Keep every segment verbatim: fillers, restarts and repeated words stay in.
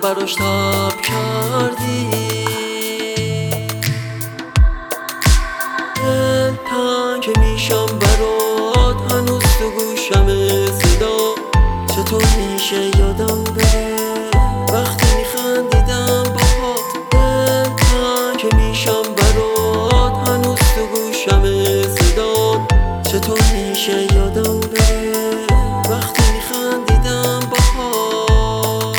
براش تب کردی. دل تنگ میشم برات هنوز تو گوشم صدا. چطور میشه یادم بره وقتی میخندیدم باهات. دل تنگ میشم برات هنوز تو گوشم صدا. چطور میشه یادم بره وقتی میخندیدم باهات.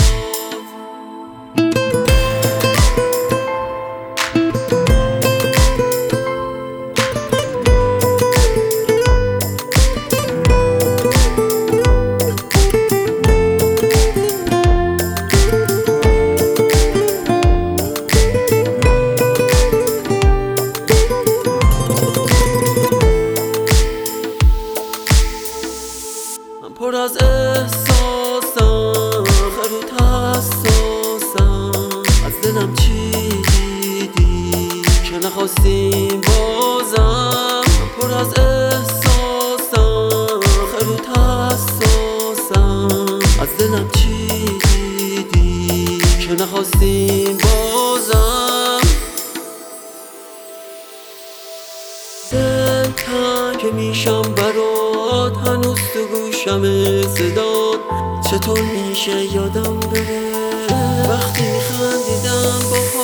پر از احساسم خرود حساسم. از دلم چی دیدی که نخواستیم بازم. پر از احساسم خرود حساسم. از دلم چی دیدی که نخواستیم بازم. دل تنگ میشم برات هنوز تو گوشم صدات. چطور میشه یادم بره وقتی میخندیدم با